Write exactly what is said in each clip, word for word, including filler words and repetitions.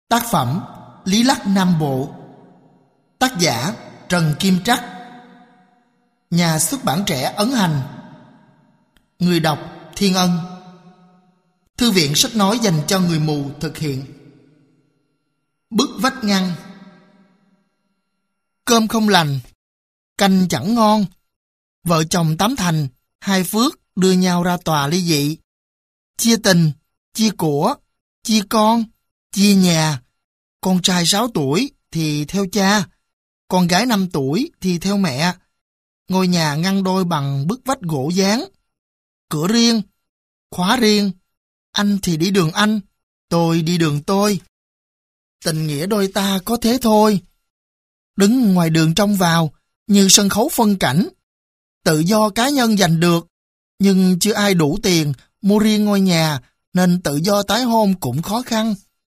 Tác phẩm Lý Lắc Nam Bộ. Tác giả Trần Kim Trắc. Nhà xuất bản Trẻ Ấn Hành. Người đọc Thiên Ân. Thư viện sách nói dành cho người mù thực hiện. Bức vách ngăn. Cơm không lành, canh chẳng ngon. Vợ chồng Tám Thành, Hai Phước đưa nhau ra tòa ly dị. Chia tình, chia của, chia con, chia nhà. Con trai sáu tuổi thì theo cha, con gái năm tuổi thì theo mẹ. Ngôi nhà ngăn đôi bằng bức vách gỗ dán. Cửa riêng, khóa riêng. Anh thì đi đường anh, tôi đi đường tôi. Tình nghĩa đôi ta có thế thôi. Đứng ngoài đường trông vào như sân khấu phân cảnh. Tự do cá nhân giành được, nhưng chưa ai đủ tiền mua riêng ngôi nhà, nên tự do tái hôn cũng khó khăn.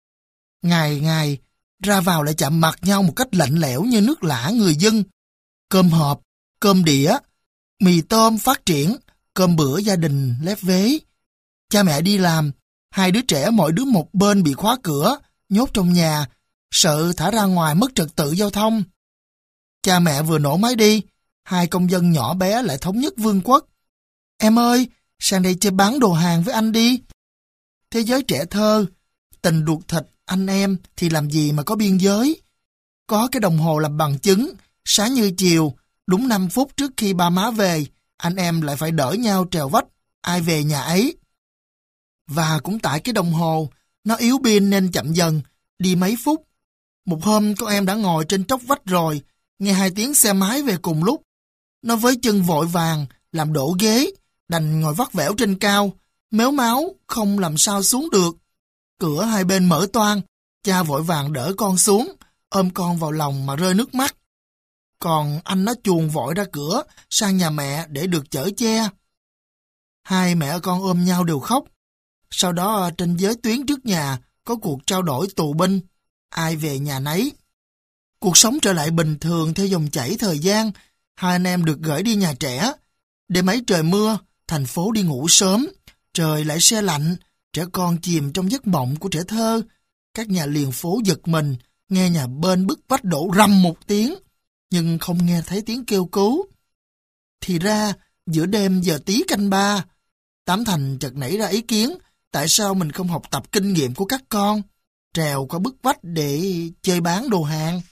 Ngày ngày ra vào lại chạm mặt nhau một cách lạnh lẽo như nước lã người dân. Cơm hộp, cơm đĩa, mì tôm phát triển, cơm bữa gia đình lép vế. Cha mẹ đi làm, hai đứa trẻ mỗi đứa một bên bị khóa cửa, nhốt trong nhà, sợ thả ra ngoài mất trật tự giao thông. Cha mẹ vừa nổ máy đi, hai công dân nhỏ bé lại thống nhất vương quốc. Em ơi, sang đây chơi bán đồ hàng với anh đi. Thế giới trẻ thơ, tình ruột thịt anh em thì làm gì mà có biên giới. Có cái đồng hồ làm bằng chứng, sáng như chiều, đúng năm phút trước khi ba má về, anh em lại phải đỡ nhau trèo vách, ai về nhà ấy. Và cũng tại cái đồng hồ, nó yếu pin nên chậm dần, đi mấy phút. Một hôm con em đã ngồi trên tróc vách rồi, nghe hai tiếng xe máy về cùng lúc. Nó với chân vội vàng, làm đổ ghế, đành ngồi vắt vẻo trên cao, méo máu, không làm sao xuống được. Cửa hai bên mở toang, cha vội vàng đỡ con xuống, ôm con vào lòng mà rơi nước mắt. Còn anh nó chuồn vội ra cửa, sang nhà mẹ để được chở che. Hai mẹ con ôm nhau đều khóc. Sau đó trên giới tuyến trước nhà có cuộc trao đổi tù binh, ai về nhà nấy. Cuộc sống trở lại bình thường theo dòng chảy thời gian, hai anh em được gửi đi nhà trẻ. Đêm ấy trời mưa, thành phố đi ngủ sớm, trời lại se lạnh, trẻ con chìm trong giấc mộng của trẻ thơ. Các nhà liền phố giật mình, nghe nhà bên bức vách đổ rầm một tiếng, nhưng không nghe thấy tiếng kêu cứu. Thì ra, giữa đêm giờ tí canh ba, Tám Thành chợt nảy ra ý kiến, tại sao mình không học tập kinh nghiệm của các con, trèo qua bức vách để chơi bán đồ hàng.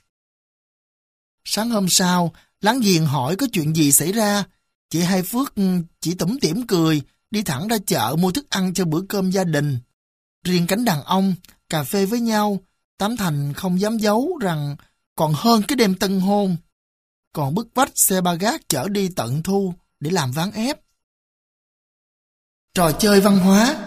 Sáng hôm sau, láng giềng hỏi có chuyện gì xảy ra. Chị Hai Phước chỉ tủm tỉm cười, đi thẳng ra chợ mua thức ăn cho bữa cơm gia đình. Riêng cánh đàn ông, cà phê với nhau, Tám Thành không dám giấu rằng còn hơn cái đêm tân hôn. Còn bức vách xe ba gác chở đi tận thu để làm ván ép. Trò chơi văn hóa.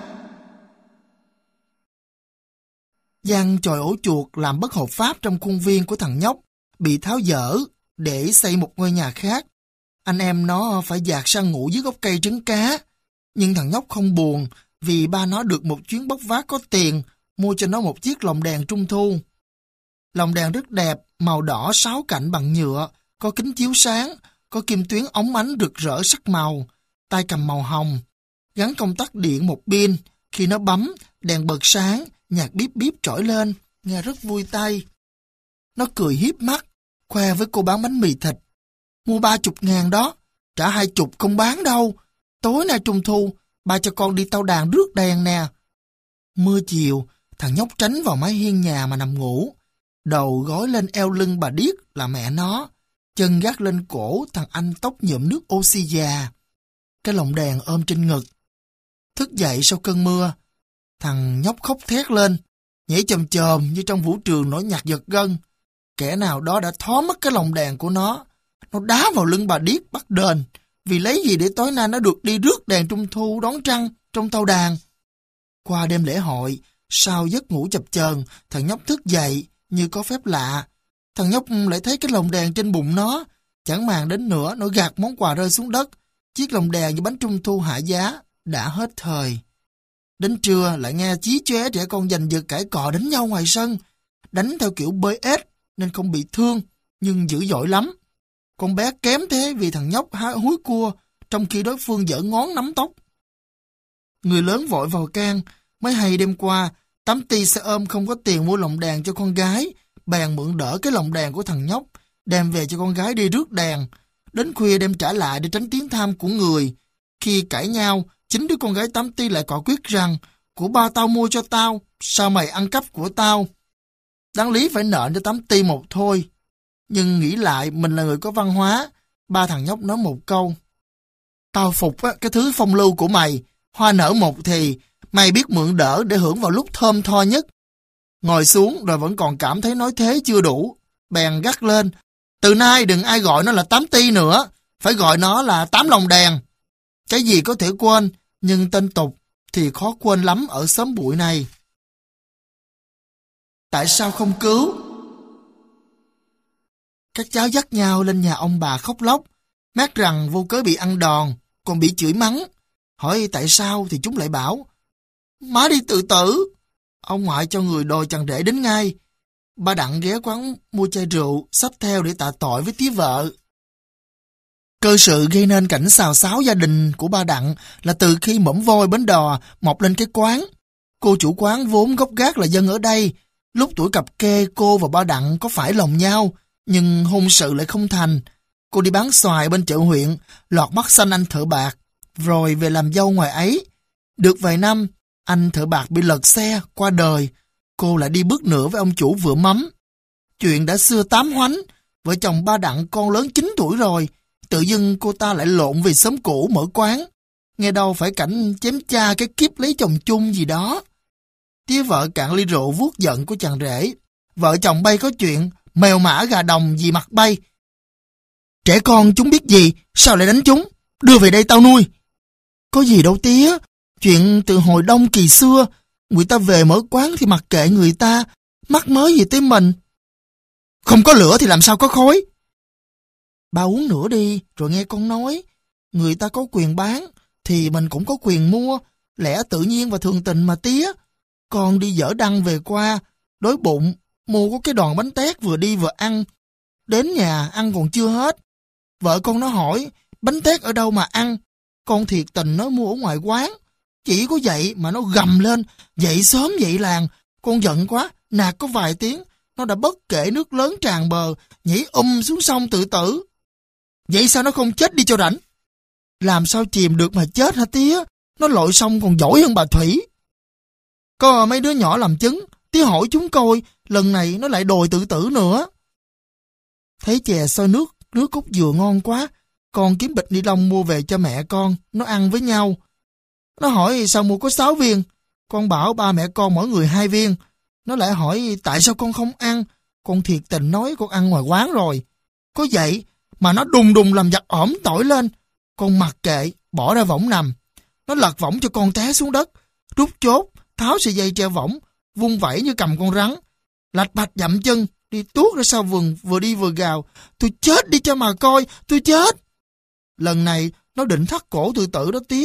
Giăng chòi ổ chuột làm bất hợp pháp trong khuôn viên của thằng nhóc, bị tháo dỡ để xây một ngôi nhà khác. Anh em nó phải dạt sang ngủ dưới gốc cây trứng cá. Nhưng thằng nhóc không buồn, vì ba nó được một chuyến bốc vác có tiền, mua cho nó một chiếc lồng đèn trung thu. Lồng đèn rất đẹp, màu đỏ sáu cạnh bằng nhựa, có kính chiếu sáng, có kim tuyến óng ánh rực rỡ sắc màu, tay cầm màu hồng, gắn công tắc điện một pin. Khi nó bấm, đèn bật sáng, nhạc bíp bíp trỗi lên, nghe rất vui tai. Nó cười hiếp mắt, khoe với cô bán bánh mì thịt. Mua ba chục ngàn đó, trả hai chục không bán đâu. Tối nay trung thu, ba cho con đi tao đàn rước đèn nè. Mưa chiều, thằng nhóc tránh vào mái hiên nhà mà nằm ngủ. Đầu gối lên eo lưng bà Điếc là mẹ nó, chân gác lên cổ thằng anh tóc nhuộm nước oxy già. Cái lồng đèn ôm trên ngực. Thức dậy sau cơn mưa, thằng nhóc khóc thét lên, nhảy chồm chồm như trong vũ trường nổi nhạc giật gân. Kẻ nào đó đã thó mất cái lồng đèn của nó. Nó đá vào lưng bà Điếc bắt đền, vì lấy gì để tối nay nó được đi rước đèn trung thu đón trăng trong tao đàn. Qua đêm lễ hội, sau giấc ngủ chập chờn, thằng nhóc thức dậy như có phép lạ. Thằng nhóc lại thấy cái lồng đèn trên bụng nó, chẳng màng đến nữa, nó gạt món quà rơi xuống đất. Chiếc lồng đèn như bánh trung thu hạ giá đã hết thời. Đến trưa lại nghe chí chóe trẻ con giành giật cãi cọ đánh nhau ngoài sân, đánh theo kiểu bơi ếch nên không bị thương, nhưng dữ dội lắm. Con bé kém thế vì thằng nhóc há húi cua, trong khi đối phương giở ngón nắm tóc. Người lớn vội vào can, mới hay đêm qua, Tám Ti xe ôm không có tiền mua lồng đèn cho con gái, bèn mượn đỡ cái lồng đèn của thằng nhóc, đem về cho con gái đi rước đèn. Đến khuya đem trả lại để tránh tiếng tham của người. Khi cãi nhau, chính đứa con gái Tám Ti lại quả quyết rằng, của ba tao mua cho tao, sao mày ăn cắp của tao? Đáng lý phải nợ cho Tám Ti một thôi. Nhưng nghĩ lại mình là người có văn hóa, ba thằng nhóc nói một câu. Tao phục á, cái thứ phong lưu của mày, hoa nở một thì, mày biết mượn đỡ để hưởng vào lúc thơm tho nhất. Ngồi xuống rồi vẫn còn cảm thấy nói thế chưa đủ, bèn gắt lên. Từ nay đừng ai gọi nó là Tám Ti nữa, phải gọi nó là Tám Lồng Đèn. Cái gì có thể quên, nhưng tên tục thì khó quên lắm ở xóm bụi này. Tại sao không cứu? Các cháu dắt nhau lên nhà ông bà khóc lóc, mát rằng vô cớ bị ăn đòn, còn bị chửi mắng. Hỏi tại sao thì chúng lại bảo, má đi tự tử. Ông ngoại cho người đòi chàng rể đến ngay. Ba Đặng ghé quán mua chai rượu, xách theo để tạ tội với tía vợ. Cơ sự gây nên cảnh xào xáo gia đình của ba Đặng là từ khi Mỏm Voi Bến Đò mọc lên cái quán. Cô chủ quán vốn gốc gác là dân ở đây. Lúc tuổi cặp kê cô và ba Đặng có phải lòng nhau, nhưng hôn sự lại không thành. Cô đi bán xoài bên chợ huyện, lọt mắt xanh anh thợ bạc, rồi về làm dâu ngoài ấy. Được vài năm, anh thợ bạc bị lật xe, qua đời. Cô lại đi bước nữa với ông chủ vựa mắm. Chuyện đã xưa tám hoánh, vợ chồng ba Đặng con lớn chín tuổi rồi. Tự dưng cô ta lại lộn về xóm cũ mở quán. Nghe đâu phải cảnh chém cha cái kiếp lấy chồng chung gì đó. Tía vợ cạn ly rượu vuốt giận của chàng rể. Vợ chồng bay có chuyện, mèo mã gà đồng gì mặt bay. Trẻ con chúng biết gì, sao lại đánh chúng? Đưa về đây tao nuôi. Có gì đâu tía, chuyện từ hồi đông kỳ xưa, người ta về mở quán thì mặc kệ người ta, mắc mớ gì tới mình. Không có lửa thì làm sao có khói? Ba uống nữa đi, rồi nghe con nói. Người ta có quyền bán, thì mình cũng có quyền mua, lẽ tự nhiên và thường tình mà tía. Con đi dở đăng về qua, đói bụng, mua có cái đòn bánh tét vừa đi vừa ăn. Đến nhà ăn còn chưa hết. Vợ con nó hỏi, bánh tét ở đâu mà ăn? Con thiệt tình nó mua ở ngoài quán. Chỉ có vậy mà nó gầm lên, dậy sớm dậy làng. Con giận quá, nạt có vài tiếng, nó đã bất kể nước lớn tràn bờ, nhảy um xuống sông tự tử. Vậy sao nó không chết đi cho rảnh? Làm sao chìm được mà chết hả tía? Nó lội sông còn giỏi hơn bà Thủy. Có mấy đứa nhỏ làm chứng, tía hỏi chúng coi, lần này nó lại đòi tự tử nữa. Thấy chè sôi nước, nước cốt dừa ngon quá, con kiếm bịch ni lông mua về cho mẹ con, nó ăn với nhau. Nó hỏi sao mua có sáu viên, con bảo ba mẹ con mỗi người hai viên. Nó lại hỏi tại sao con không ăn, con thiệt tình nói con ăn ngoài quán rồi. Có vậy mà nó đùng đùng làm giặt ỏm tỏi lên, con mặc kệ, bỏ ra võng nằm. Nó lật võng cho con té xuống đất, rút chốt, tháo sợi dây treo võng, vung vẩy như cầm con rắn. Lạch bạch dậm chân, đi tuốt ra sau vườn, vừa đi vừa gào, tôi chết đi cho mà coi, tôi chết. Lần này nó định thắt cổ tự tử đó tía.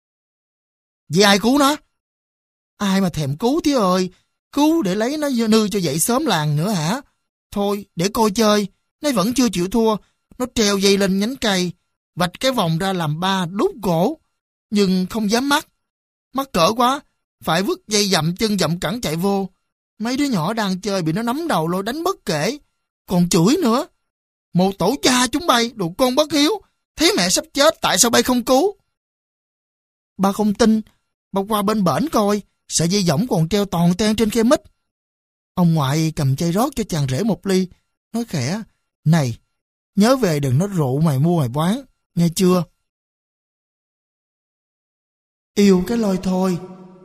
Vì ai cứu nó? Ai mà thèm cứu tía ơi, cứu để lấy nó nư cho dậy sớm làng nữa hả? Thôi, để coi chơi, nó vẫn chưa chịu thua. Nó treo dây lên nhánh cây, vạch cái vòng ra làm ba đút cổ, nhưng không dám mắc. Mắc cỡ quá, phải vứt dây dậm chân dậm cẳng chạy vô. Mấy đứa nhỏ đang chơi bị nó nắm đầu lôi đánh bất kể, còn chửi nữa. Một tổ cha chúng bay, đồ con bất hiếu, thấy mẹ sắp chết tại sao bay không cứu? Ba không tin, ba qua bên bển coi, sợi dây võng còn treo toàn ten trên khe mít. Ông ngoại cầm chai rót cho chàng rể một ly, nói khẽ, này, nhớ về đừng nói rượu mày mua mày bán, nghe chưa? Yêu cái lôi thôi.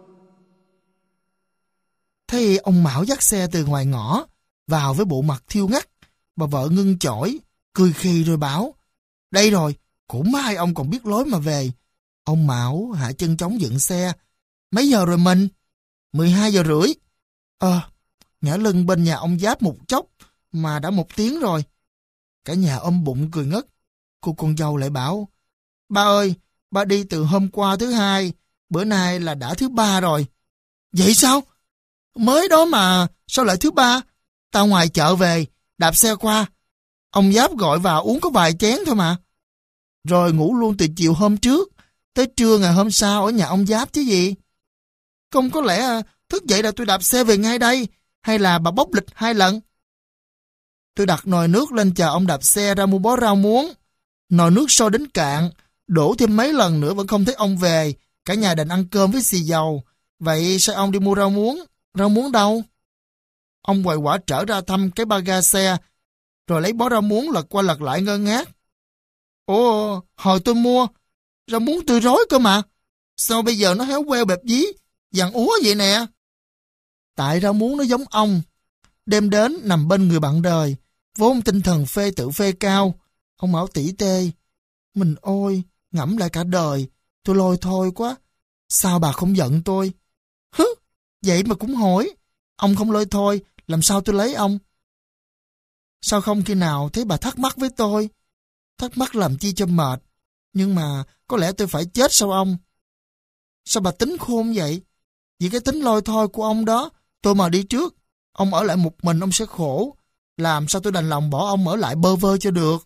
Thấy ông Mão dắt xe từ ngoài ngõ, vào với bộ mặt thiêu ngắt. Bà vợ ngưng chổi, cười khì rồi bảo, đây rồi, cũng mai ông còn biết lối mà về. Ông Mão hạ chân trống dựng xe. Mấy giờ rồi mình? mười hai giờ rưỡi. Ờ, ngã lưng bên nhà ông Giáp một chốc, mà đã một tiếng rồi. Cả nhà ôm bụng cười ngất. Cô con dâu lại bảo, ba ơi, ba đi từ hôm qua thứ hai, bữa nay là đã thứ ba rồi. Vậy sao? Mới đó mà, sao lại thứ ba? Tao ngoài chợ về, đạp xe qua. Ông Giáp gọi vào uống có vài chén thôi mà. Rồi ngủ luôn từ chiều hôm trước, tới trưa ngày hôm sau ở nhà ông Giáp chứ gì. Không có lẽ Thức dậy là tôi đạp xe về ngay đây, hay là bà bốc lịch hai lần? Tôi đặt nồi nước lên chờ ông đạp xe ra mua bó rau muống. Nồi nước sôi đến cạn, đổ thêm mấy lần nữa vẫn không thấy ông về. Cả nhà định ăn cơm với xì dầu. Vậy sao ông đi mua rau muống? Rau muống đâu? Ông quầy quả trở ra thăm cái ba ga xe, rồi lấy bó rau muống lật qua lật lại ngơ ngác. Ồ, hồi tôi mua, rau muống tươi rói cơ mà. Sao bây giờ nó héo queo bẹp dí, vàng úa vậy nè? Tại rau muống nó giống ông. Đêm đến nằm bên người bạn đời, vốn tinh thần phê tự phê cao. Ông bảo tỉ tê, mình ôi, ngẫm lại cả đời, tôi lôi thôi quá. Sao bà không giận tôi? Hứ, vậy mà cũng hỏi. Ông không lôi thôi, làm sao tôi lấy ông? Sao không khi nào thấy bà thắc mắc với tôi? Thắc mắc làm chi cho mệt. Nhưng mà có lẽ tôi phải chết sao ông? Sao bà tính khôn vậy? Vì cái tính lôi thôi của ông đó, tôi mà đi trước. Ông ở lại một mình ông sẽ khổ. Làm sao tôi đành lòng bỏ ông ở lại bơ vơ cho được?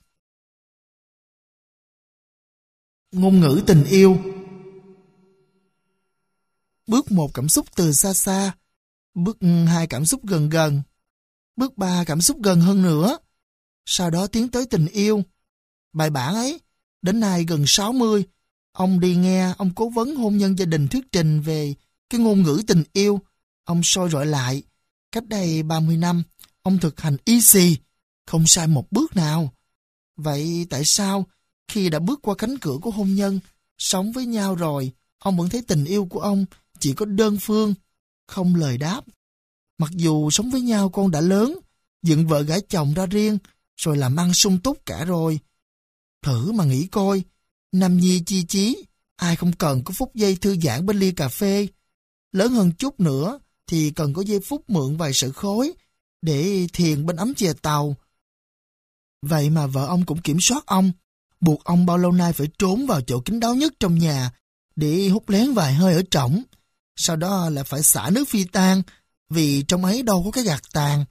Ngôn ngữ tình yêu. Bước một cảm xúc từ xa xa. Bước hai cảm xúc gần gần. Bước ba cảm xúc gần hơn nữa. Sau đó tiến tới tình yêu. Bài bản ấy, đến nay gần sáu mươi, ông đi nghe ông cố vấn hôn nhân gia đình thuyết trình về cái ngôn ngữ tình yêu. Ông soi rọi lại. Cách đây ba mươi năm, ông thực hành y xì, không sai một bước nào. Vậy tại sao khi đã bước qua cánh cửa của hôn nhân, sống với nhau rồi, ông vẫn thấy tình yêu của ông chỉ có đơn phương, không lời đáp? Mặc dù sống với nhau con đã lớn, dựng vợ gả chồng ra riêng, rồi làm ăn sung túc cả rồi. Thử mà nghĩ coi, nam nhi chi chí, ai không cần có phút giây thư giãn bên ly cà phê. Lớn hơn chút nữa thì cần có giây phút mượn vài sợi khói để thiền bên ấm chè tàu. Vậy mà vợ ông cũng kiểm soát ông, buộc ông bao lâu nay phải trốn vào chỗ kín đáo nhất trong nhà để hút lén vài hơi ở trỏng. Sau đó lại phải xả nước phi tan, vì trong ấy đâu có cái gạt tàn.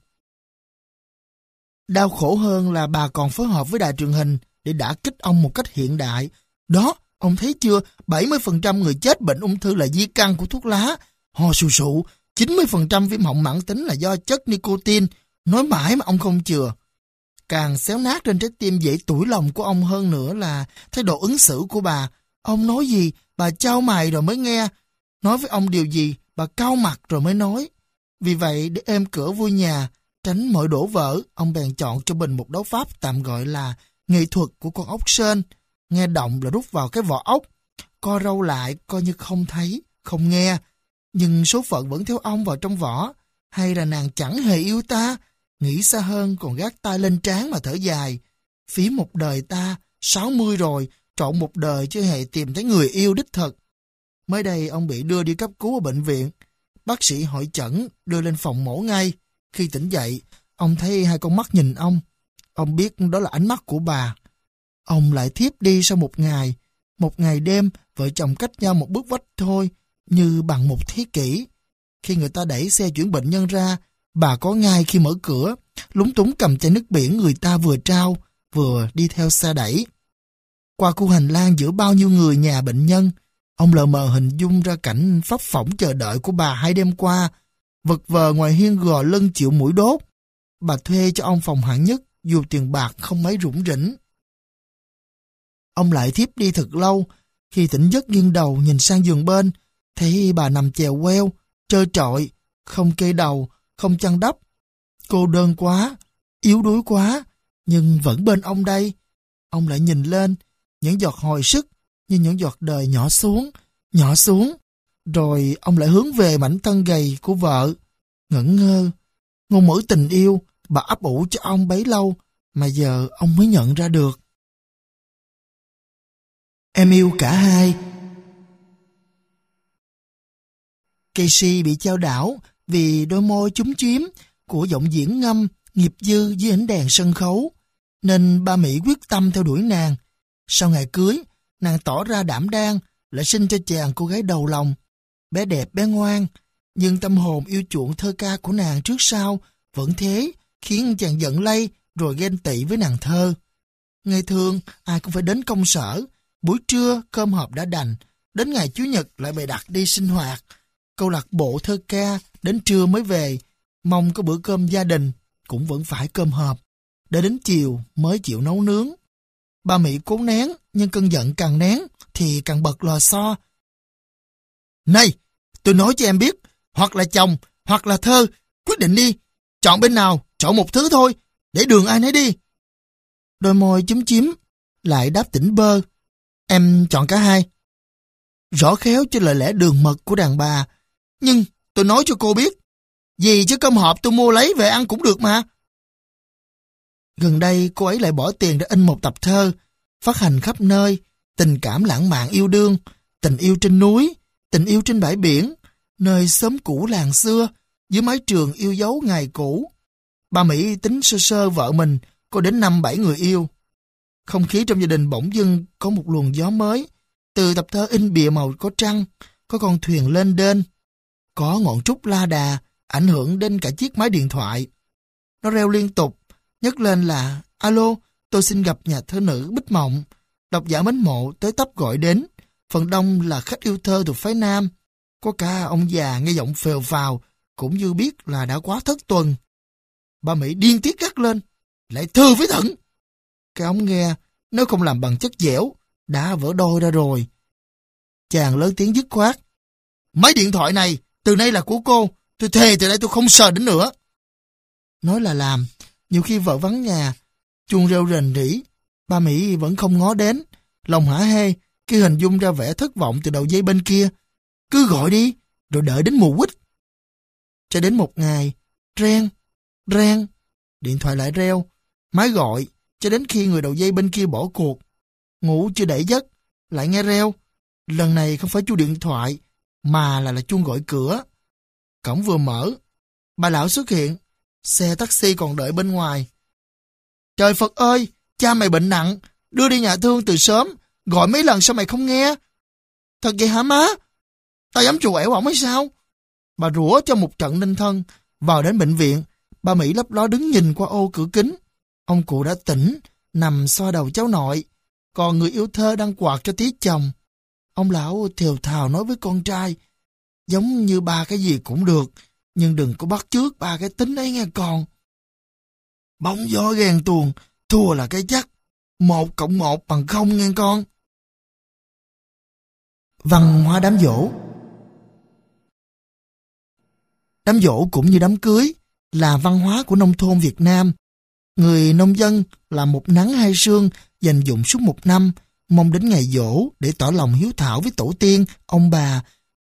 Đau khổ hơn là bà còn phối hợp với đài truyền hình để đả kích ông một cách hiện đại. Đó, ông thấy chưa, bảy mươi phần trăm người chết bệnh ung thư là di căn của thuốc lá, ho sù sụ, chín mươi phần trăm viêm họng mãn tính là do chất nicotine. Nói mãi mà ông không chừa. Càng xéo nát trên trái tim dễ tủi lòng của ông hơn nữa là thái độ ứng xử của bà. Ông nói gì, bà chau mày rồi mới nghe. Nói với ông điều gì, bà cau mặt rồi mới nói. Vì vậy, để êm cửa vui nhà, tránh mọi đổ vỡ, ông bèn chọn cho mình một đấu pháp tạm gọi là nghệ thuật của con ốc sên. Nghe động là rút vào cái vỏ ốc, co râu lại coi như không thấy, không nghe. Nhưng số phận vẫn theo ông vào trong vỏ. Hay là nàng chẳng hề yêu ta? Nghĩ xa hơn còn gác tay lên trán mà thở dài. Phí một đời ta, sáu mươi rồi, trọn một đời chưa hề tìm thấy người yêu đích thực. Mới đây ông bị đưa đi cấp cứu ở bệnh viện. Bác sĩ hội chẩn, đưa lên phòng mổ ngay. Khi tỉnh dậy, ông thấy hai con mắt nhìn ông. Ông biết đó là ánh mắt của bà. Ông lại thiếp đi sau một ngày. Một ngày đêm, vợ chồng cách nhau một bước vách thôi, như bằng một thế kỷ. Khi người ta đẩy xe chuyển bệnh nhân ra, bà có ngay khi mở cửa, lúng túng cầm chai nước biển người ta vừa trao, vừa đi theo xe đẩy. Qua khu hành lang giữa bao nhiêu người nhà bệnh nhân, ông lờ mờ hình dung ra cảnh phấp phỏng chờ đợi của bà hai đêm qua, vật vờ ngoài hiên gò lưng chịu mũi đốt. Bà thuê cho ông phòng hạng nhất, dù tiền bạc không mấy rủng rỉnh. Ông lại thiếp đi thật lâu, khi tỉnh giấc nghiêng đầu nhìn sang giường bên, thấy bà nằm chèo queo, trơ trọi, không kê đầu, không chăn đắp. Cô đơn quá, yếu đuối quá, nhưng vẫn bên ông đây. Ông lại nhìn lên, những giọt hồi sức như những giọt đời nhỏ xuống, nhỏ xuống. Rồi ông lại hướng về mảnh thân gầy của vợ, ngẩn ngơ. Ngôn ngữ tình yêu bà ấp ủ cho ông bấy lâu mà giờ ông mới nhận ra được. Em yêu cả hai. Casey bị chao đảo vì đôi môi chúm chím của giọng diễn ngâm nghiệp dư dưới ánh đèn sân khấu, nên ba Mỹ quyết tâm theo đuổi nàng. Sau ngày cưới, nàng tỏ ra đảm đang, lại sinh cho chàng cô gái đầu lòng, bé đẹp bé ngoan, nhưng tâm hồn yêu chuộng thơ ca của nàng trước sau vẫn thế, khiến chàng giận lây rồi ghen tị với nàng thơ. Ngày thường ai cũng phải đến công sở, buổi trưa cơm hộp đã đành, đến ngày Chủ nhật lại bày đặt đi sinh hoạt. câu lạc bộ thơ ca, đến trưa mới về, mong có bữa cơm gia đình, cũng vẫn phải cơm hộp, để đến chiều mới chịu nấu nướng. Ba Mỹ cố nén, nhưng cơn giận càng nén thì càng bật lò xo. Này, tôi nói cho em biết, hoặc là chồng, hoặc là thơ, quyết định đi, chọn bên nào, chọn một thứ thôi, để đường ai nấy đi. Đôi môi chúm chím, lại đáp tỉnh bơ. Em chọn cả hai. Rõ khéo cho lời lẽ đường mật của đàn bà. Nhưng tôi nói cho cô biết, gì chứ cơm hộp tôi mua lấy về ăn cũng được mà. Gần đây cô ấy lại bỏ tiền để in một tập thơ, phát hành khắp nơi, tình cảm lãng mạn yêu đương, tình yêu trên núi, tình yêu trên bãi biển, nơi xóm cũ làng xưa, dưới mái trường yêu dấu ngày cũ. Bà Mỹ tính sơ sơ vợ mình có đến năm bảy người yêu. Không khí trong gia đình bỗng dưng có một luồng gió mới. Từ tập thơ in bìa màu có trăng, có con thuyền lên đên, có ngọn trúc la đà, ảnh hưởng đến cả chiếc máy điện thoại. Nó reo liên tục, nhấc lên là alo, tôi xin gặp nhà thơ nữ Bích Mộng. Độc giả mến mộ tới tấp gọi đến, phần đông là khách yêu thơ thuộc phái nam. Có cả ông già nghe giọng phèo phào, cũng như biết là đã quá thất tuần. Bà Mỹ điên tiết gắt lên, lại thơ với thận. Cái ống nghe, nếu không làm bằng chất dẻo, đã vỡ đôi ra rồi. Chàng lớn tiếng dứt khoát. Máy điện thoại này, từ nay là của cô, tôi thề từ nay tôi không sờ đến nữa. Nói là làm, nhiều khi vợ vắng nhà, chuông reo rền rĩ, ba Mỹ vẫn không ngó đến, lòng hả hê, khi hình dung ra vẻ thất vọng từ đầu dây bên kia. Cứ gọi đi, rồi đợi đến mùa quýt. Cho đến một ngày, reng, reng, điện thoại lại reo, máy gọi, cho đến khi người đầu dây bên kia bỏ cuộc. Ngủ chưa đẩy giấc, lại nghe reo. Lần này không phải chuông điện thoại, mà là là chuông gọi cửa. Cổng vừa mở, bà lão xuất hiện, xe taxi còn đợi bên ngoài. Trời Phật ơi, cha mày bệnh nặng, đưa đi nhà thương từ sớm, gọi mấy lần sao mày không nghe? Thật vậy hả má? Tao dám chù ẻo ổng hay sao? Bà rủa cho một trận ninh thân. Vào đến bệnh viện, bà Mỹ lấp ló đứng nhìn qua ô cửa kính. Ông cụ đã tỉnh, nằm xoa đầu cháu nội, còn người yêu thơ đang quạt cho tí chồng. Ông lão thều thào nói với con trai, giống như ba cái gì cũng được, nhưng đừng có bắt chước ba cái tính ấy nghe con. Bóng gió ghen tuồng, thua là cái chắc, một cộng một bằng không nghe con. Văn hóa đám giỗ. Đám giỗ cũng như đám cưới, là văn hóa của nông thôn Việt Nam. Người nông dân là một nắng hai sương dành dụm suốt một năm, mong đến ngày giỗ để tỏ lòng hiếu thảo với tổ tiên, ông bà,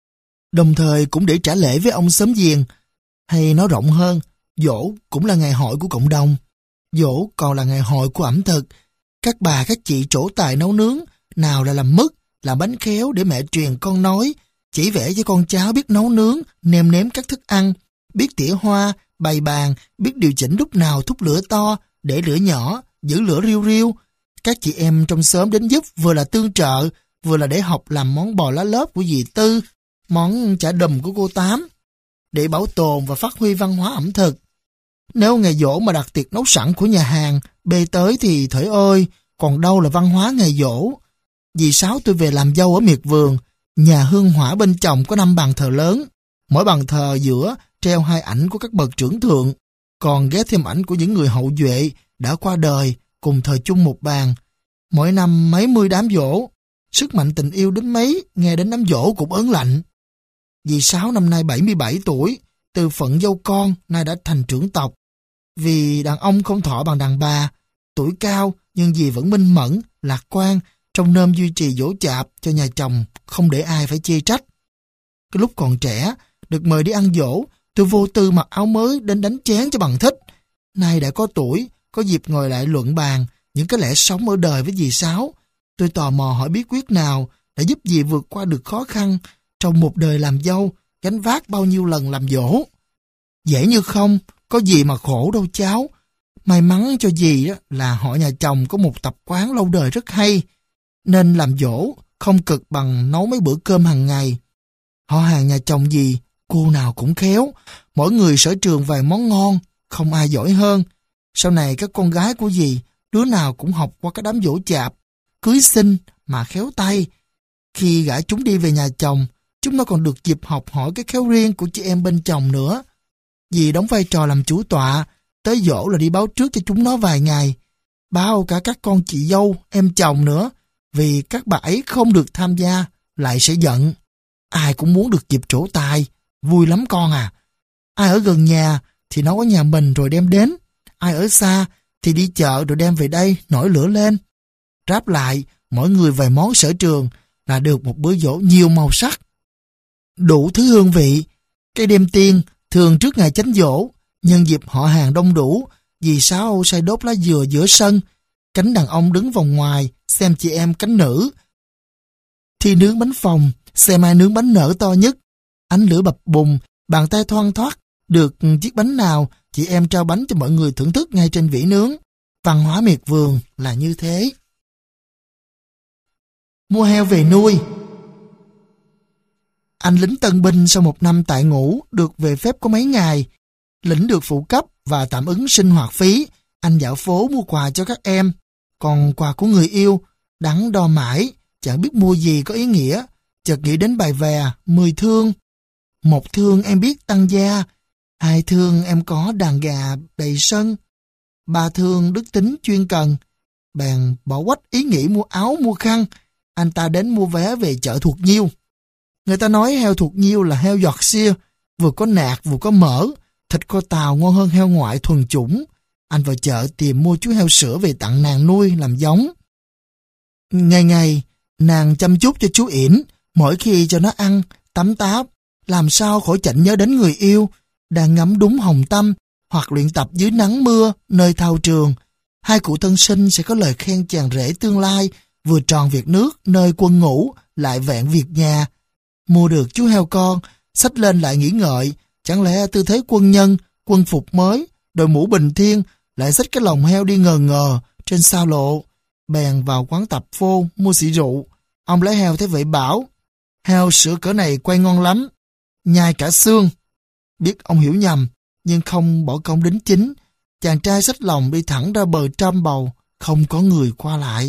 đồng thời cũng để trả lễ với ông xóm giềng. Hay nói rộng hơn, giỗ cũng là ngày hội của cộng đồng. Giỗ còn là ngày hội của ẩm thực. Các bà các chị trổ tài nấu nướng, nào là làm mứt, làm bánh khéo để mẹ truyền con nói, chỉ vẽ cho con cháu biết nấu nướng, nêm nếm các thức ăn, biết tỉa hoa, bày bàn, biết điều chỉnh lúc nào thúc lửa to, để lửa nhỏ, giữ lửa riu riu. Các chị em trong xóm đến giúp vừa là tương trợ, vừa là để học làm món bò lá lốp của dì Tư, món chả đùm của cô Tám, để bảo tồn và phát huy văn hóa ẩm thực. Nếu ngày giỗ mà đặt tiệc nấu sẵn của nhà hàng, bê tới thì thởi ơi, còn đâu là văn hóa ngày giỗ. Dì Sáu tôi về làm dâu ở miệt vườn, nhà hương hỏa bên chồng có năm bàn thờ lớn, mỗi bàn thờ giữa treo hai ảnh của các bậc trưởng thượng, còn ghé thêm ảnh của những người hậu duệ đã qua đời cùng thời chung một bàn. Mỗi năm mấy mươi đám giỗ, sức mạnh tình yêu đến mấy, nghe đến đám giỗ cũng ớn lạnh. Dì Sáu năm nay bảy mươi bảy tuổi, từ phận dâu con nay đã thành trưởng tộc. Vì đàn ông không thọ bằng đàn bà, tuổi cao nhưng dì vẫn minh mẫn, lạc quan, trong nơm duy trì giỗ chạp cho nhà chồng, không để ai phải chê trách. Cái lúc còn trẻ, được mời đi ăn giỗ, tôi vô tư mặc áo mới đến đánh chén cho bằng thích. Nay đã có tuổi, có dịp ngồi lại luận bàn những cái lẽ sống ở đời với dì Sáu. Tôi tò mò hỏi bí quyết nào đã giúp dì vượt qua được khó khăn trong một đời làm dâu, gánh vác bao nhiêu lần làm giỗ. Dễ như không, có gì mà khổ đâu cháu. May mắn cho dì là họ nhà chồng có một tập quán lâu đời rất hay, nên làm giỗ không cực bằng nấu mấy bữa cơm hàng ngày. Họ hàng nhà chồng dì, cô nào cũng khéo, mỗi người sở trường vài món ngon, không ai giỏi hơn. Sau này các con gái của dì, đứa nào cũng học qua cái đám giỗ chạp, cưới xin mà khéo tay. Khi gả chúng đi về nhà chồng, chúng nó còn được dịp học hỏi cái khéo riêng của chị em bên chồng nữa. Dì đóng vai trò làm chủ tọa, tới giỗ là đi báo trước cho chúng nó vài ngày. Báo cả các con chị dâu, em chồng nữa, vì các bà ấy không được tham gia, lại sẽ giận. Ai cũng muốn được dịp trổ tài, vui lắm con à. Ai ở gần nhà thì nấu ở nhà mình rồi đem đến. Ai ở xa thì đi chợ rồi đem về đây, nổi lửa lên. Ráp lại, mỗi người vài món sở trường là được một bữa giỗ nhiều màu sắc. Đủ thứ hương vị. Cây đêm tiên thường trước ngày chánh giỗ, nhân dịp họ hàng đông đủ, dì Sáu say đốt lá dừa giữa sân. Cánh đàn ông đứng vòng ngoài, xem chị em cánh nữ. Thi nướng bánh phồng, xem ai nướng bánh nở to nhất. Ánh lửa bập bùng, bàn tay thoăn thoắt, được chiếc bánh nào, chị em trao bánh cho mọi người thưởng thức ngay trên vỉ nướng. Văn hóa miệt vườn là như thế. Mua heo về nuôi. Anh lính tân binh sau một năm tại ngũ được về phép có mấy ngày. Lính được phụ cấp và tạm ứng sinh hoạt phí. Anh dạo phố mua quà cho các em. Còn quà của người yêu, đắn đo mãi, chẳng biết mua gì có ý nghĩa. Chợt nghĩ đến bài vè, mười thương. Một thương em biết tăng gia. Hai thương em có đàn gà đầy sân. Ba thương đức tính chuyên cần. Bèn bỏ quách ý nghĩ mua áo mua khăn. Anh ta đến mua vé về chợ Thuộc Nhiêu. Người ta nói heo Thuộc Nhiêu là heo Yorkshire, vừa có nạc vừa có mỡ, thịt kho tàu ngon hơn heo ngoại thuần chủng. Anh vào chợ tìm mua chú heo sữa về tặng nàng nuôi làm giống. Ngày ngày, nàng chăm chút cho chú ỉn, mỗi khi cho nó ăn, tắm táp, làm sao khỏi chạnh nhớ đến người yêu, đang ngắm đúng hồng tâm, hoặc luyện tập dưới nắng mưa, nơi thao trường. Hai cụ thân sinh sẽ có lời khen chàng rể tương lai, vừa tròn việc nước, nơi quân ngũ, lại vẹn việc nhà. Mua được chú heo con, xách lên lại nghĩ ngợi, chẳng lẽ tư thế quân nhân, quân phục mới, đội mũ bình thiên, lại xách cái lồng heo đi ngờ ngờ, trên xa lộ. Bèn vào quán tạp phô, mua xị rượu. Ông lấy heo thấy vậy bảo, heo sữa cỡ này quay ngon lắm, nhai cả xương. Biết ông hiểu nhầm, nhưng không bỏ công đính chính. Chàng trai xách lồng đi thẳng ra bờ trăm bầu, không có người qua lại.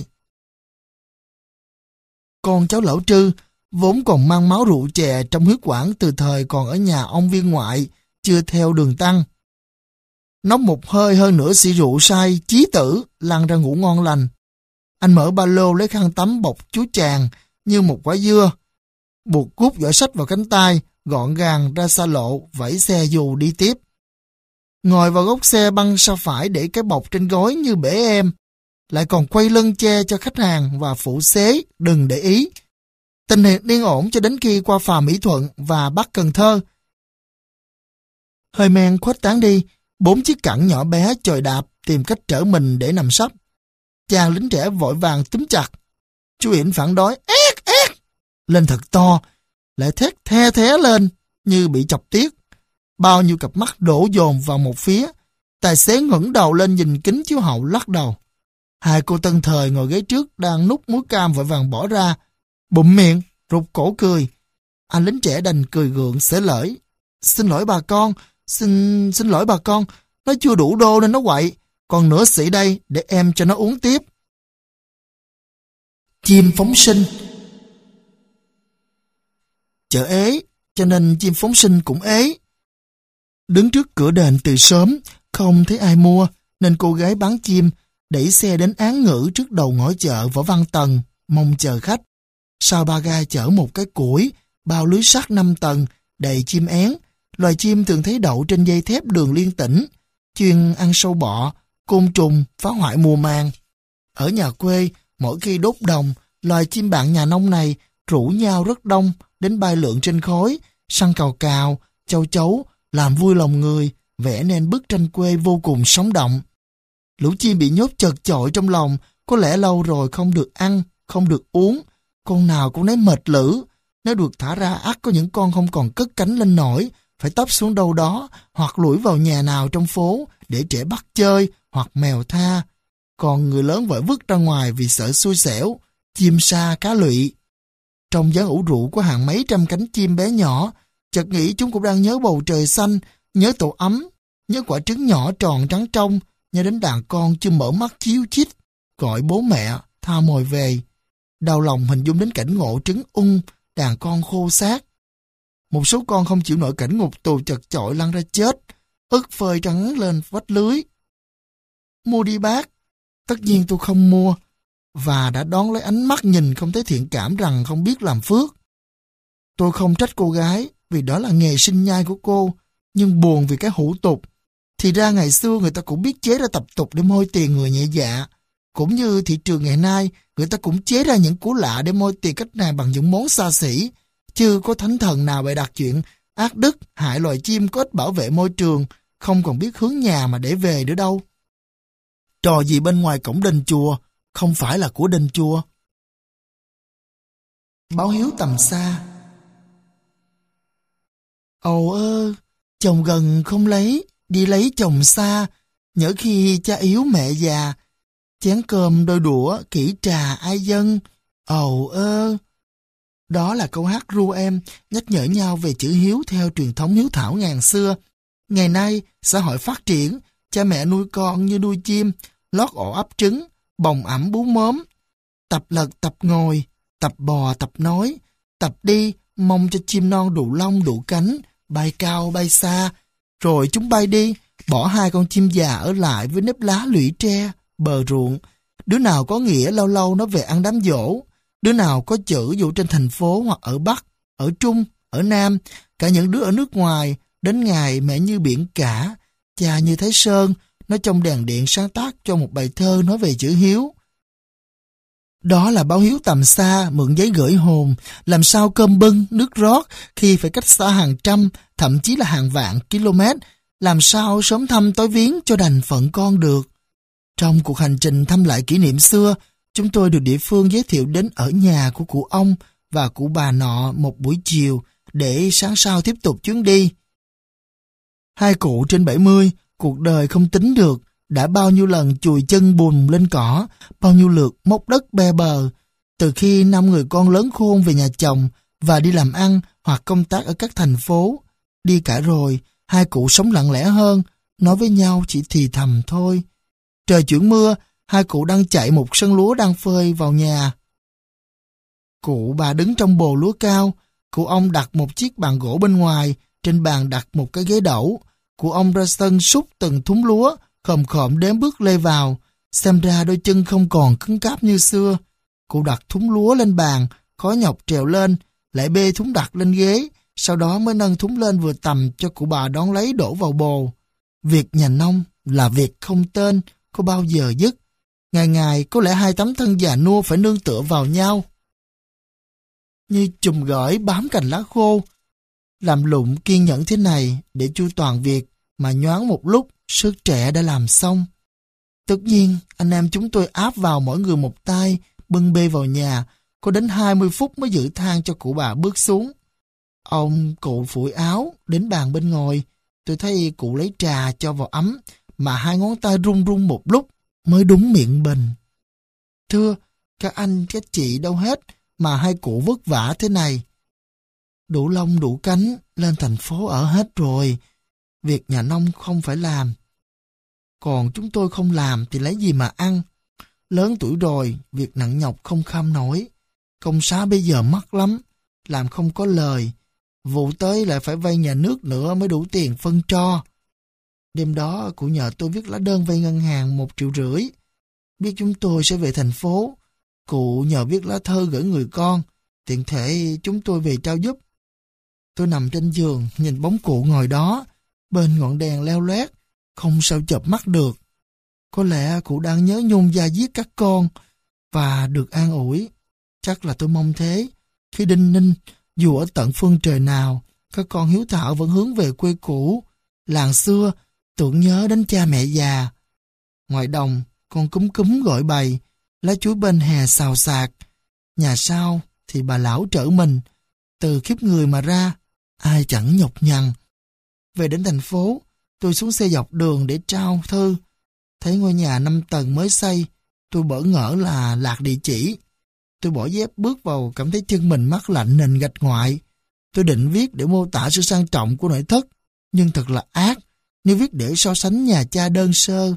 Con cháu lão Trư, vốn còn mang máu rượu chè trong huyết quản từ thời còn ở nhà ông viên ngoại, chưa theo đường tăng. Nốc một hơi hơn nửa xị rượu say, chí tử, lăn ra ngủ ngon lành. Anh mở ba lô lấy khăn tắm bọc chú chàng như một quả dưa, buộc cúc giỏ sách vào cánh tay, gọn gàng ra xa lộ, vẫy xe dù đi tiếp. Ngồi vào góc xe băng sau phải để cái bọc trên gối như bể em, lại còn quay lưng che cho khách hàng và phụ xế đừng để ý. Tình hình yên ổn cho đến khi qua phà Mỹ Thuận và Bắc Cần Thơ. Hơi men khuếch tán đi, bốn chiếc cẳng nhỏ bé chồi đạp tìm cách trở mình để nằm sấp. Chàng lính trẻ vội vàng túm chặt. Chú Yển phản đối, ét ét, lên thật to, lại thét the thé lên như bị chọc tiết. Bao nhiêu cặp mắt đổ dồn vào một phía. Tài xế ngẩng đầu lên nhìn kính chiếu hậu lắc đầu. Hai cô tân thời ngồi ghế trước đang nút muối cam vội vàng bỏ ra, bụm miệng, rụt cổ cười. Anh lính trẻ đành cười gượng xể lởi. Xin lỗi bà con, xin xin lỗi bà con, nó chưa đủ đô nên nó quậy, còn nửa xỉ đây để em cho nó uống tiếp. Chim phóng sinh. Chợ ế, cho nên chim phóng sinh cũng ế. Đứng trước cửa đền từ sớm, không thấy ai mua, nên cô gái bán chim đẩy xe đến án ngữ trước đầu ngõ chợ Võ Văn Tần, mong chờ khách. Sau ba ga chở một cái củi, bao lưới sắt năm tầng, đầy chim én. Loài chim thường thấy đậu trên dây thép đường liên tỉnh, chuyên ăn sâu bọ, côn trùng, phá hoại mùa màng. Ở nhà quê, mỗi khi đốt đồng, loài chim bạn nhà nông này rủ nhau rất đông, đến bay lượn trên khối, săn cào cào, châu chấu, làm vui lòng người, vẽ nên bức tranh quê vô cùng sống động. Lũ chim bị nhốt chật chội trong lòng, có lẽ lâu rồi không được ăn, không được uống, con nào cũng thấy mệt lử. Nếu được thả ra ắt có những con không còn cất cánh lên nổi, phải tấp xuống đâu đó, hoặc lủi vào nhà nào trong phố để trẻ bắt chơi, hoặc mèo tha. Còn người lớn vội vứt ra ngoài vì sợ xui xẻo, chim sa cá lụy. Trong dáng ủ rượu có hàng mấy trăm cánh chim bé nhỏ, chợt nghĩ chúng cũng đang nhớ bầu trời xanh, nhớ tổ ấm, nhớ quả trứng nhỏ tròn trắng trong, nhớ đến đàn con chưa mở mắt chíu chít, gọi bố mẹ, tha mồi về. Đau lòng hình dung đến cảnh ngộ trứng ung, đàn con khô xác, Một số con không chịu nổi cảnh ngục tù chật chội lăn ra chết, ức phơi trắng lên vách lưới. Mua đi bác. Tất nhiên tôi không mua, và đã đón lấy ánh mắt nhìn không thấy thiện cảm rằng không biết làm phước. Tôi không trách cô gái, vì đó là nghề sinh nhai của cô, nhưng buồn vì cái hủ tục. Thì ra ngày xưa người ta cũng biết chế ra tập tục để môi tiền người nhẹ dạ. Cũng như thị trường ngày nay, người ta cũng chế ra những củ lạ để môi tiền cách này bằng những món xa xỉ. Chứ có thánh thần nào bày đặt chuyện ác đức, hại loài chim có ích bảo vệ môi trường, không còn biết hướng nhà mà để về nữa đâu. Trò gì bên ngoài cổng đền chùa, không phải là của đền chùa. Báo hiếu tầm xa. Ồ ơ, chồng gần không lấy, đi lấy chồng xa, nhỡ khi cha yếu mẹ già, chén cơm đôi đũa, kỹ trà ai dân. Ồ ơ. Đó là câu hát ru em, nhắc nhở nhau về chữ hiếu theo truyền thống hiếu thảo ngàn xưa. Ngày nay, xã hội phát triển, cha mẹ nuôi con như nuôi chim, lót ổ ấp trứng, bồng ẵm bú mớm, tập lật tập ngồi, tập bò tập nói, tập đi, mong cho chim non đủ lông đủ cánh, bay cao bay xa, rồi chúng bay đi, bỏ hai con chim già ở lại với nếp lá lũy tre, bờ ruộng. Đứa nào có nghĩa lâu lâu nó về ăn đám giỗ, đứa nào có chữ dù trên thành phố hoặc ở Bắc, ở Trung, ở Nam, cả những đứa ở nước ngoài, đến ngày mẹ như biển cả, cha như Thái Sơn, nó trong đèn điện sáng tác cho một bài thơ nói về chữ hiếu. Đó là báo hiếu tầm xa, mượn giấy gửi hồn, làm sao cơm bưng, nước rót khi phải cách xa hàng trăm, thậm chí là hàng vạn km, làm sao sớm thăm tối viếng cho đành phận con được. Trong cuộc hành trình thăm lại kỷ niệm xưa, chúng tôi được địa phương giới thiệu đến ở nhà của cụ ông và cụ bà nọ một buổi chiều để sáng sau tiếp tục chuyến đi. Hai cụ trên bảy mươi, cuộc đời không tính được, đã bao nhiêu lần chùi chân bùn lên cỏ, bao nhiêu lượt móc đất be bờ. Từ khi năm người con lớn khôn về nhà chồng và đi làm ăn hoặc công tác ở các thành phố, đi cả rồi, hai cụ sống lặng lẽ hơn, nói với nhau chỉ thì thầm thôi. Trời chuyển mưa, hai cụ đang chạy một sân lúa đang phơi vào nhà. Cụ bà đứng trong bồ lúa cao, cụ ông đặt một chiếc bàn gỗ bên ngoài, trên bàn đặt một cái ghế đẩu. Cụ ông ra sân xúc từng thúng lúa, khom khom đếm bước lê vào, xem ra đôi chân không còn cứng cáp như xưa. Cụ đặt thúng lúa lên bàn, khó nhọc trèo lên, lại bê thúng đặt lên ghế, sau đó mới nâng thúng lên vừa tầm cho cụ bà đón lấy đổ vào bồ. Việc nhà nông là việc không tên, có bao giờ dứt. Ngày ngày có lẽ hai tấm thân già nua phải nương tựa vào nhau. Như chùm gởi bám cành lá khô, làm lụng kiên nhẫn thế này để chu toàn việc mà nhoáng một lúc sức trẻ đã làm xong. Tất nhiên, anh em chúng tôi áp vào mỗi người một tay, bưng bê vào nhà, có đến hai mươi phút mới giữ thang cho cụ bà bước xuống. Ông cụ phủi áo, đến bàn bên ngồi, tôi thấy cụ lấy trà cho vào ấm, mà hai ngón tay run run một lúc mới đúng miệng bình. Thưa, các anh các chị đâu hết mà hai cụ vất vả thế này. Đủ lông đủ cánh, lên thành phố ở hết rồi. Việc nhà nông không phải làm. Còn chúng tôi không làm thì lấy gì mà ăn. Lớn tuổi rồi, việc nặng nhọc không kham nổi. Công xá bây giờ mắc lắm, làm không có lời. Vụ tới lại phải vay nhà nước nữa mới đủ tiền phân cho. Đêm đó cụ nhờ tôi viết lá đơn vay ngân hàng một triệu rưỡi. Biết chúng tôi sẽ về thành phố, cụ nhờ viết lá thơ gửi người con, tiện thể chúng tôi về trao giúp. Tôi nằm trên giường nhìn bóng cụ ngồi đó, bên ngọn đèn leo loét, không sao chợp mắt được. Có lẽ cụ đang nhớ nhung da diết các con và được an ủi. Chắc là tôi mong thế. Khi đinh ninh, dù ở tận phương trời nào, các con hiếu thảo vẫn hướng về quê cũ, làng xưa, tưởng nhớ đến cha mẹ già. Ngoài đồng, con cúm cúm gọi bầy, lá chuối bên hè xào xạc. Nhà sau thì bà lão trở mình, từ khiếp người mà ra, ai chẳng nhọc nhằn. Về đến thành phố, tôi xuống xe dọc đường để trao thư. Thấy ngôi nhà năm tầng mới xây, tôi bỡ ngỡ là lạc địa chỉ. Tôi bỏ dép bước vào, cảm thấy chân mình mát lạnh nền gạch ngoại. Tôi định viết để mô tả sự sang trọng của nội thất, nhưng thật là ác nếu viết để so sánh nhà cha đơn sơ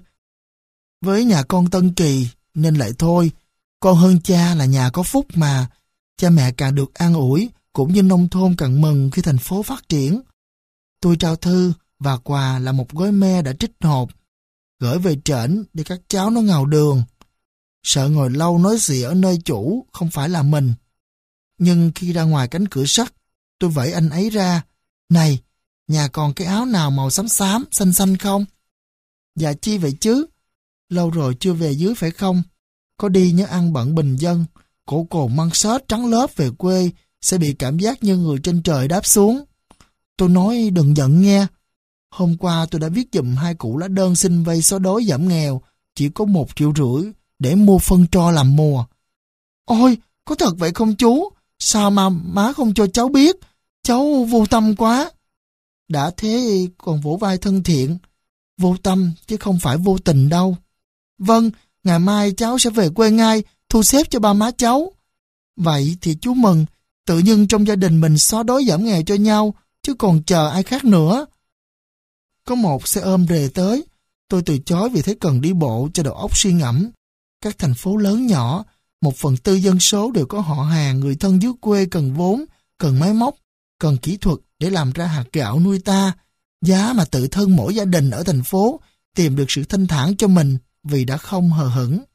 với nhà con Tân Kỳ, nên lại thôi. Con hơn cha là nhà có phúc mà. Cha mẹ càng được an ủi, cũng như nông thôn càng mừng khi thành phố phát triển. Tôi trao thư và quà là một gói me đã trích hộp, gửi về trển để các cháu nó ngào đường. Sợ ngồi lâu nói gì ở nơi chủ không phải là mình. Nhưng khi ra ngoài cánh cửa sắt, tôi vẫy anh ấy ra. Này, nhà còn cái áo nào màu xám xám, xanh xanh không? Dạ chi vậy chứ? Lâu rồi chưa về dưới phải không? Có đi nhớ ăn bận bình dân, cổ cồn măng xết trắng lớp về quê sẽ bị cảm giác như người trên trời đáp xuống. Tôi nói đừng giận nghe. Hôm qua tôi đã viết giùm hai cụ lá đơn xin vay xóa đói giảm nghèo, chỉ có một triệu rưỡi để mua phân tro làm mùa. Ôi, có thật vậy không chú? Sao mà má không cho cháu biết? Cháu vô tâm quá. Đã thế còn vỗ vai thân thiện. Vô tâm chứ không phải vô tình đâu. Vâng, ngày mai cháu sẽ về quê ngay, thu xếp cho ba má cháu. Vậy thì chú mừng, tự nhiên trong gia đình mình xóa đói giảm nghèo cho nhau, chứ còn chờ ai khác nữa. Có một xe ôm rề tới, tôi từ chối vì thấy cần đi bộ cho đầu óc suy ngẫm. Các thành phố lớn nhỏ, một phần tư dân số đều có họ hàng, người thân dưới quê cần vốn, cần máy móc, cần kỹ thuật để làm ra hạt gạo nuôi ta. Giá mà tự thân mỗi gia đình ở thành phố tìm được sự thanh thản cho mình vì đã không hờ hững.